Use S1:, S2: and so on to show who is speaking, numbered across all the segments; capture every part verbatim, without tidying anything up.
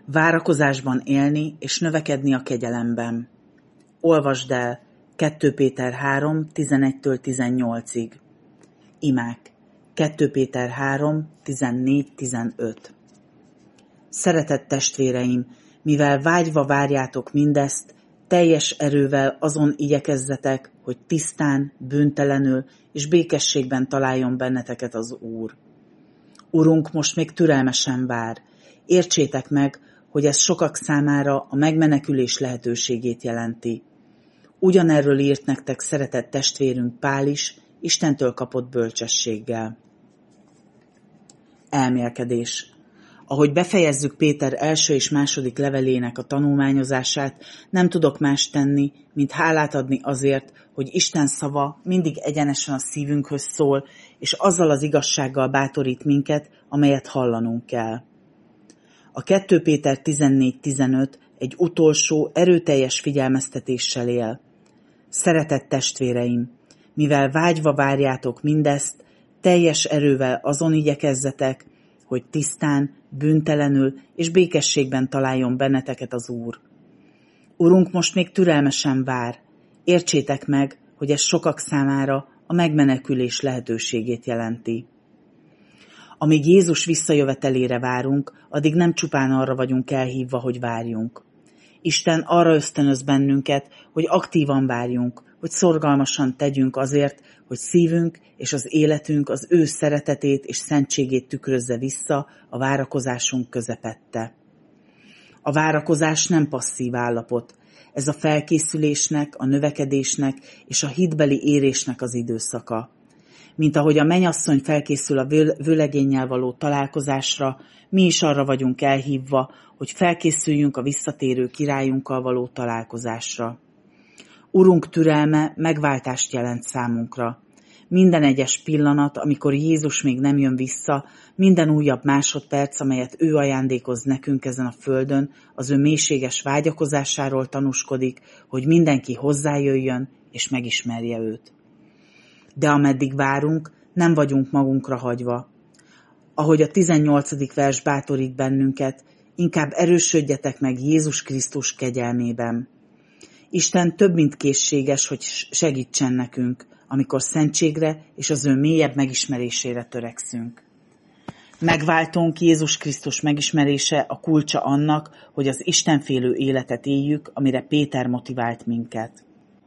S1: Várakozásban élni és növekedni a kegyelemben. Olvasd el kettő Péter három, tizenegytől tizennyolcig. Imák kettő Péter három, tizennégy, tizenöt. Szeretett testvéreim, mivel vágyva várjátok mindezt, teljes erővel azon igyekezzetek, hogy tisztán, bűntelenül és békességben találjon benneteket az Úr. Urunk most még türelmesen vár. Értsétek meg, hogy ez sokak számára a megmenekülés lehetőségét jelenti. Ugyanerről írt nektek szeretett testvérünk Pál is, Istentől kapott bölcsességgel. Elmélkedés. Ahogy befejezzük Péter első és második levelének a tanulmányozását, nem tudok más tenni, mint hálát adni azért, hogy Isten szava mindig egyenesen a szívünkhöz szól, és azzal az igazsággal bátorít minket, amelyet hallanunk kell. A kettő Péter tizennégy tizenöt egy utolsó, erőteljes figyelmeztetéssel él. Szeretett testvéreim, mivel vágyva várjátok mindezt, teljes erővel azon igyekezzetek, hogy tisztán, bűntelenül és békességben találjon benneteket az Úr. Urunk most még türelmesen vár. Értsétek meg, hogy ez sokak számára a megmenekülés lehetőségét jelenti. Amíg Jézus visszajövetelére várunk, addig nem csupán arra vagyunk elhívva, hogy várjunk. Isten arra ösztönöz bennünket, hogy aktívan várjunk, hogy szorgalmasan tegyünk azért, hogy szívünk és az életünk az ő szeretetét és szentségét tükrözze vissza a várakozásunk közepette. A várakozás nem passzív állapot. Ez a felkészülésnek, a növekedésnek és a hitbeli érésnek az időszaka. Mint ahogy a mennyasszony felkészül a vőlegénnyel való találkozásra, mi is arra vagyunk elhívva, hogy felkészüljünk a visszatérő királyunkkal való találkozásra. Urunk türelme megváltást jelent számunkra. Minden egyes pillanat, amikor Jézus még nem jön vissza, minden újabb másodperc, amelyet ő ajándékoz nekünk ezen a földön, az ő mélységes vágyakozásáról tanúskodik, hogy mindenki hozzájöjjön és megismerje őt. De ameddig várunk, nem vagyunk magunkra hagyva. Ahogy a tizennyolcadik vers bátorít bennünket, inkább erősödjetek meg Jézus Krisztus kegyelmében. Isten több mint készséges, hogy segítsen nekünk, amikor szentségre és az ő mélyebb megismerésére törekszünk. Megváltónk Jézus Krisztus megismerése a kulcsa annak, hogy az istenfélő életet éljük, amire Péter motivált minket.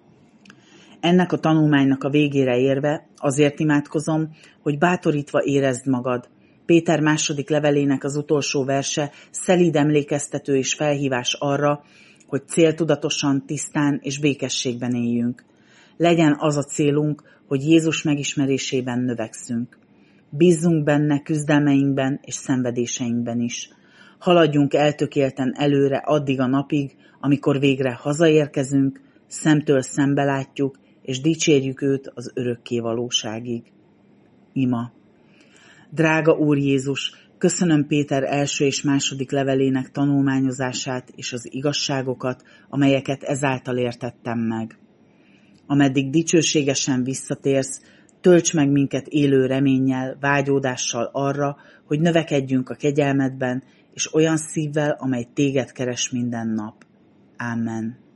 S1: Ennek a tanulmánynak a végére érve azért imádkozom, hogy bátorítva érezd magad. Péter második levelének az utolsó verse szelíd emlékeztető és felhívás arra, hogy céltudatosan, tisztán és békességben éljünk. Legyen az a célunk, hogy Jézus megismerésében növekszünk. Bízzunk benne küzdelmeinkben és szenvedéseinkben is. Haladjunk eltökélten előre addig a napig, amikor végre hazaérkezünk, szemtől szembe látjuk, és dicsérjük őt az örökké valóságig. Ima. Drága Úr Jézus, köszönöm Péter első és második levelének tanulmányozását és az igazságokat, amelyeket ezáltal értettem meg. Ameddig dicsőségesen visszatérsz, tölts meg minket élő reménnyel, vágyódással arra, hogy növekedjünk a kegyelmedben, és olyan szívvel, amely téged keres minden nap. Amen.